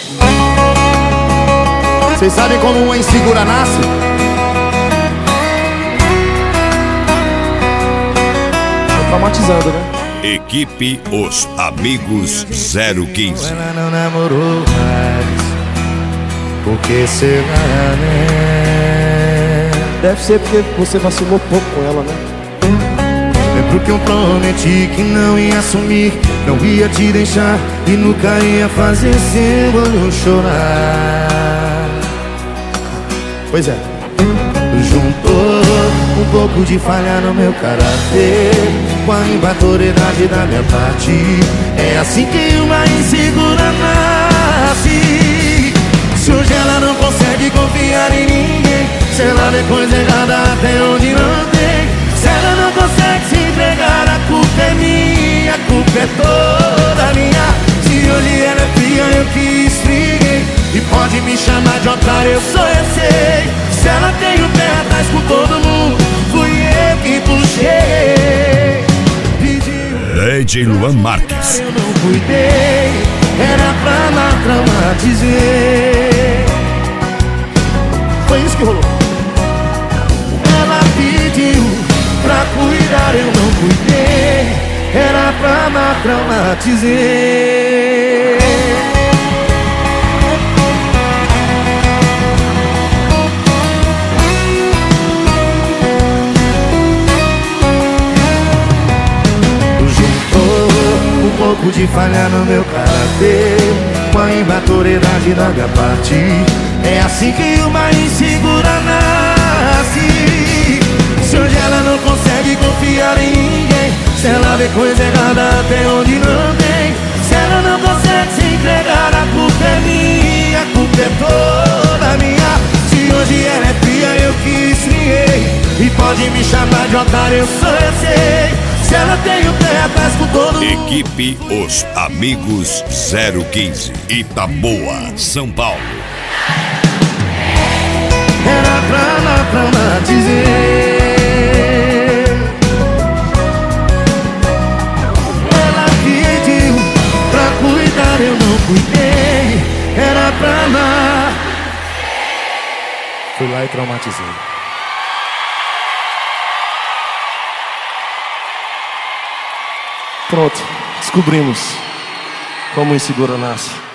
Vocês sabem como uma insegura nasce? Tô traumatizando, né? Equipe Os Amigos 015. Ela não namorou mais, porque será, né? Deve ser porque você vacilou pouco com ela, né? Lembro que eu prometi que não ia sumir, não ia te deixar e nunca ia fazer seu olho chorar. Pois é. Juntou um pouco de falha no meu caráter com a imaturidade da minha parte. É assim que uma insegura nasce. Se hoje ela não consegue confiar em ninguém, se ela vê coisa errada até onde não tem, se ela não consegue se entregar, a culpa é minha, a culpa é toda minha. Se hoje ela é fria, eu que esfriei, e pode me chamar de otário, eu sou, eu sei. Se ela tem o pé atrás com todo mundo, fui eu que puxei. DJ Luan Marques. Eu não cuidei, era pra lá traumatizei. Foi isso que rolou. Ela pediu pra cuidar, eu não cuidei, era pra lá traumatizei. Um pouco de falha no meu caráter com a imaturidade da minha parte. É assim que uma insegura nasce. Se hoje ela não consegue confiar em ninguém, se ela vê coisa errada até onde não tem, se ela não consegue se entregar, a culpa é minha, a culpa é toda minha. Se hoje ela é fria, eu que esfriei, e pode me chamar de otário, eu sou, eu sei. Se ela tem o pé atrás com todo mundo. Equipe Os Amigos 015. Itaboa, São Paulo. Era pra lá traumatizei. Ela pediu pra cuidar, eu não cuidei, era pra lá. Fui lá e traumatizei. Pronto, descobrimos como insegura nasce.